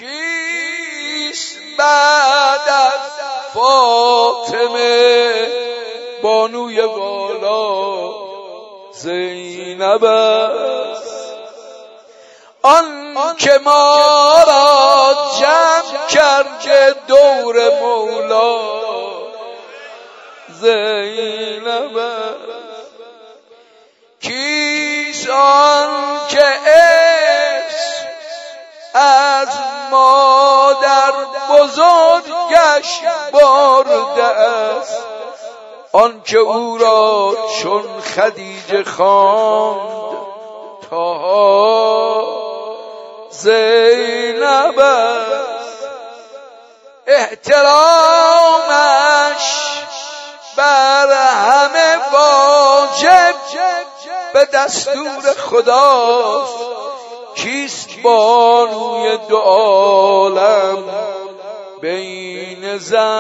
کیست بعد از فاطمه بانوی والا؟ زینب است آن که ما را جمع کرده دور مولا. زینب است کیست آن که عشق از مادر بزرگش برده است، آن که او را چون خدیجه خواند طه. زینب است احترامش بر همه واجب به دستور خداست. کیست بانوی دو عالم بین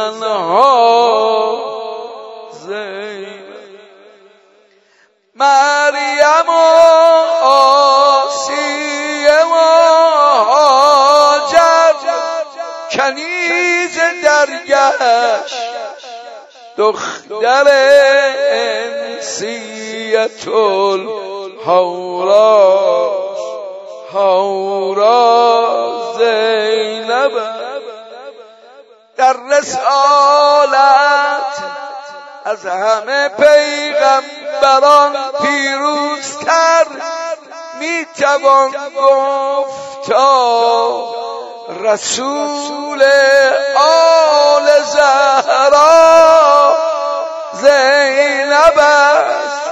زنها؟ زینب. مریم و آسیه و هاجر کنیز درگشت، دختر انسیت الحورا. زینب در رسالت از همه پیغمبران پیروزتر میتوان گفت تا رسول آل زهرا. زینب است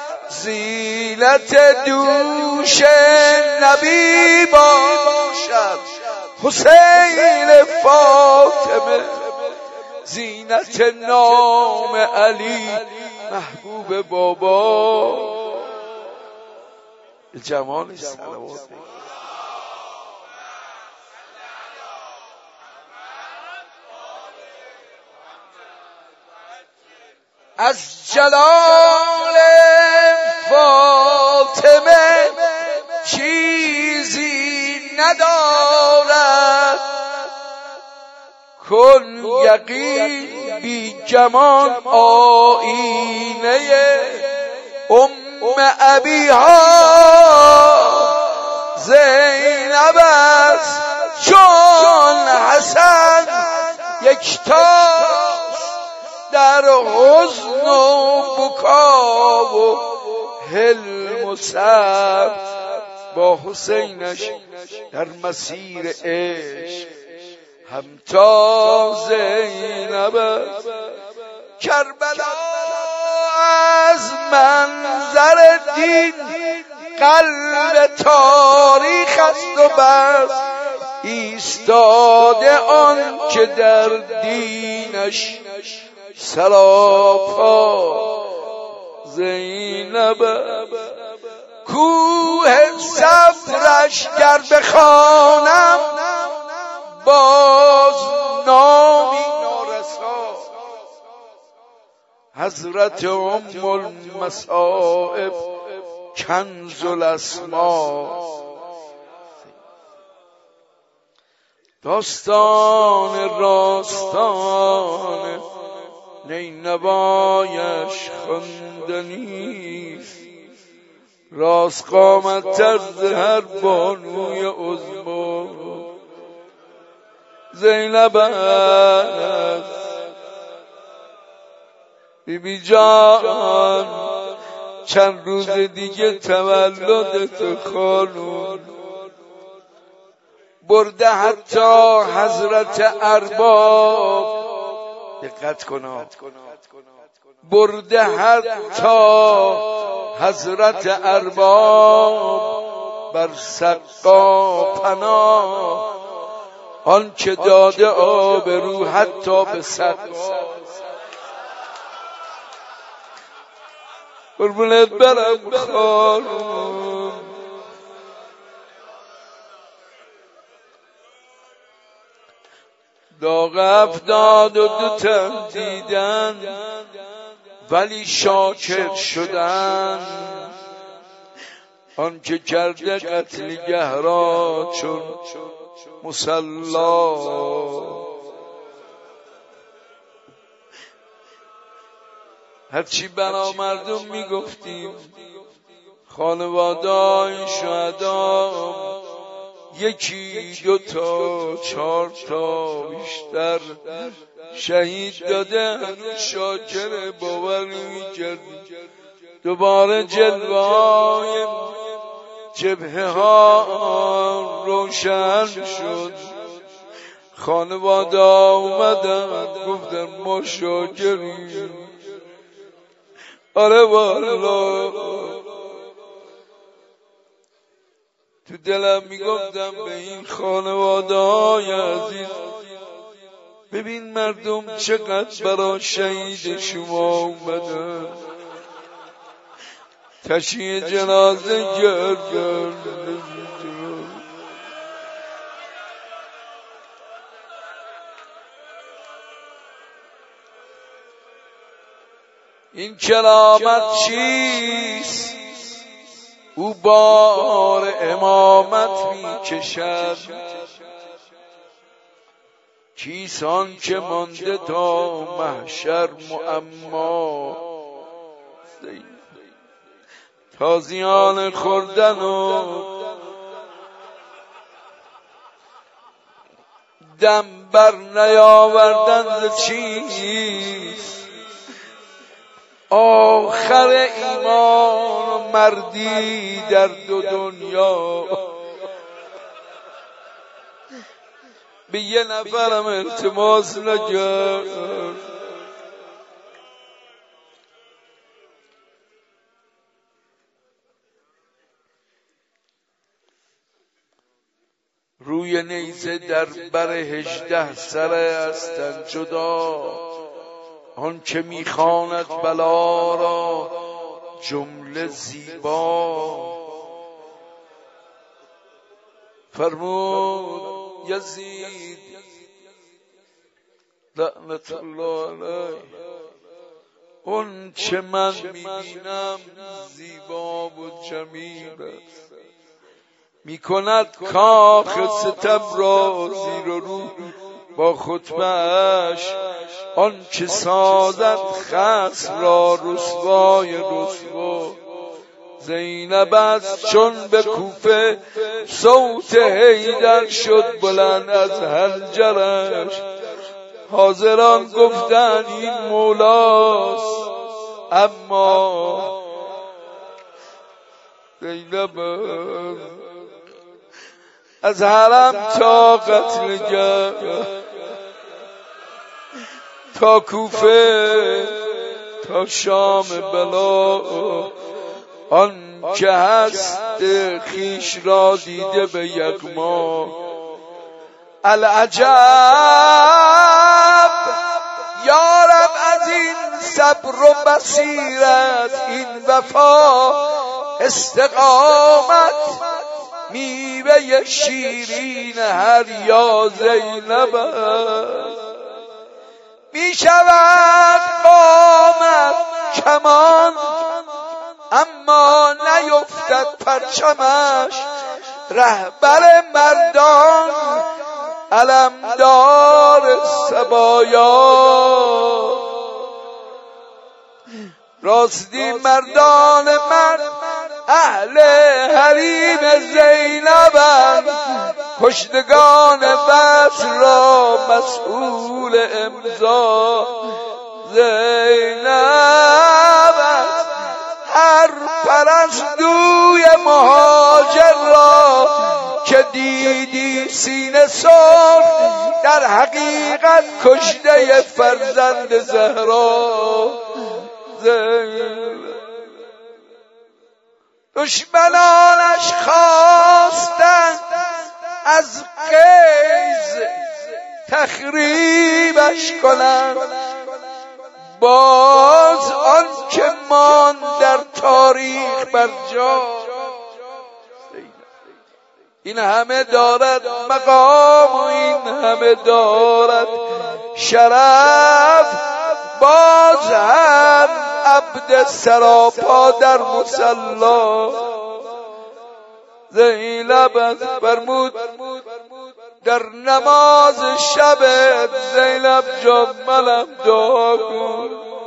زینت دوش نبی باشد، حسین فاطمه زینت نام علی محبوب بابا. جمال صلوات از جلال فاطمه چیزی ندارد، کن یقین بی جمال آینه ابیها. زینب است چون حسن یکتاست در حزن و بکا و حلم و صبر، با حسینش در مسیر عشق همتا. زینب است کربلا از منظر دین قلب تاریخ است و بس ایستاده آن که در دینش سراپا. زینب کوه صبرش گر بخوانم باز نامی نارسا. حضرت ام المصائب کنز الاسما. داستان راستان نینوایش خواندنیست، راست قامت طرز هر بانوی عظما. زینب است بیبی جان چند روز دیگه تولدت خانون، برده حتی حضرت ارباب. دقت کن، برده حتی حضرت ارباب بر سقا پناه، آن که داده آبرو حتی به سقا. قربونت برم خانم. داغ 72 تن دیدن ولی شاکر شدن، آن که کرده قتلگه را چون مصلا. هرچی بنا مردم میگفتیم خانواده‌های شهدا یکی دو تا چهار تا بیشتر شهید داده، هنوز شاکر باور نمی‌کردیم. دوباره جلوه‌های جبهه ها روشن شد، خانواده اومدن گفتن ما شاکریم. آره والا تو دلم میگفتم به این خانواده های عزیز ببین مردم چقدر برای شهید شما اومدن، تشییع جنازه کردن. این کرامت چیست؟ او بار امامت میکشد. کیسان که مانده تا محشر معما، تازیان خوردن و دم بر نیاوردن ز چیست؟ آخر ایمان و مردی در دو دنیا. به یه نفرم التماس نکرد، روی نیزه در بر 18 سره هستند جدا، آن که میخواند بلا را جمله زیبا. فرمود یزید لعنت الله علیه اون چه من میبینم زیبا و جمیل است، میکند کاخ ستم را زیر و رو با خطبه‌اش، آن که سازد خصم را رسوای رسوا. زینب است چون به کوفه صوت حیدر شد بلند از حنجرش، حاضران گفتند این مولاست، اما زینب از حرم تا قتلگاه تا کوفه تا شام بلا، آن که هست خیش را دیده به یغما. العجب یارب از این صبر و بصیرت، این وفا استقامت میوه شیرین هر یا زینب. می شود قامت کمان اما نیفتد پرچمش، رهبر مردان علمدار سبایا. راستی مردان من اهل حریم زینبند، کشتگان وصل را مسئول امضا زینب است. هر پرستوی مهاجر را که دیدی سینه سرخ، در حقیقت کشته فرزند زهرا زینب. دشمنانش خواستند از قیز تخریبش کنند، باز آن که مان در تاریخ بر جا. این همه دارد مقام و این همه دارد شرف، باز هم عبد سراپا در مصلا. زینب فرمود در نماز شب زینب جان منم دعا کن.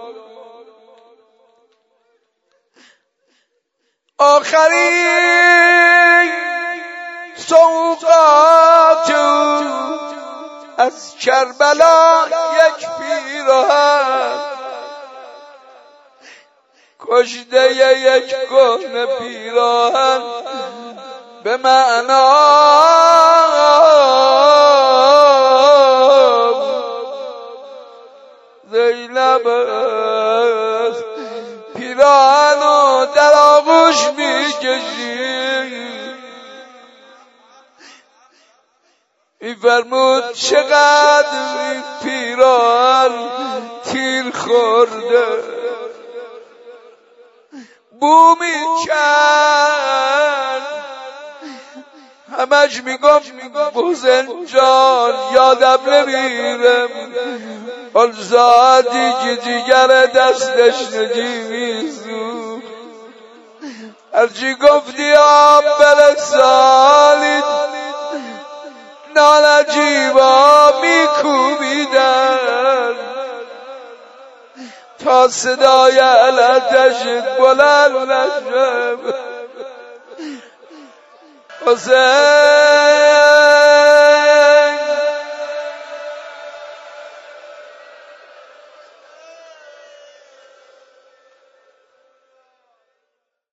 آخرین سوقات از کربلا یک پیراهن، کشته یک کهنه پیراهن به معنا زینب پیراهن و در آغوش میکشید. میفرمود چقدر این پیراهن تیر خورده، بو میکرد. همش میگفت حسین جان یادم نمیره آن ساعتی که جگر دستش نجیمی، هرچی گفتی آب برسالید نالجیبا میکوبیدن تا صدای علتش بلند نشد. حسین